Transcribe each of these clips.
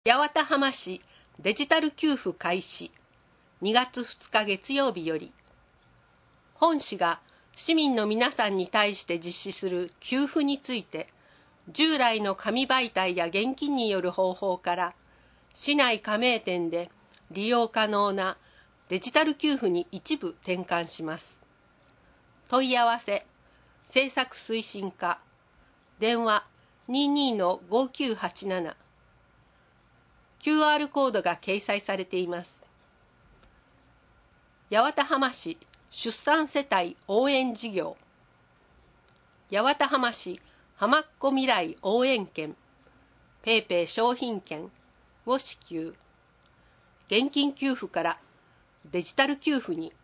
八幡浜市デジタル給付開始2月2日月曜日より、本市が市民の皆さんに対して実施する給付について、従来の紙媒体や現金による方法から市内加盟店で利用可能なデジタル給付に一部転換します。問い合わせ政策推進課電話 22-5987 QR コードが掲載されています。八幡浜市出産世帯応援事業、八幡浜市浜っ子未来応援券、ペイペイ商品券を支給。現金給付からデジタル給付に。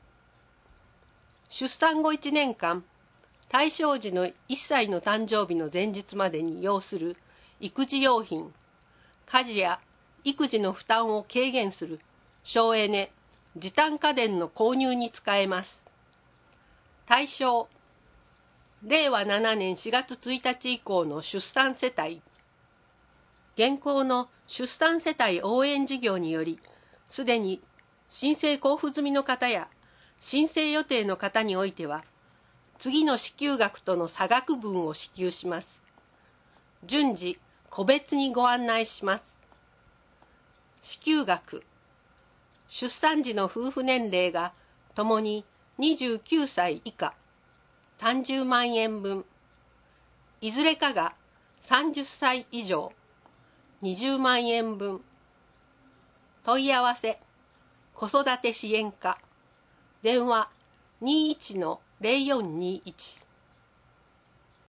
出産後1年間、対象時の1歳の誕生日の前日までに要する育児用品、家事や育児の負担を軽減する省エネ・時短家電の購入に使えます。対象、令和7年4月1日以降の出産世帯。現行の出産世帯応援事業により、すでに申請交付済みの方や申請予定の方においては、次の支給額との差額分を支給します。順次、個別にご案内します。支給額、出産時の夫婦年齢がともに29歳以下、30万円分、いずれかが30歳以上、20万円分。問い合わせ、子育て支援課、電話 21-0421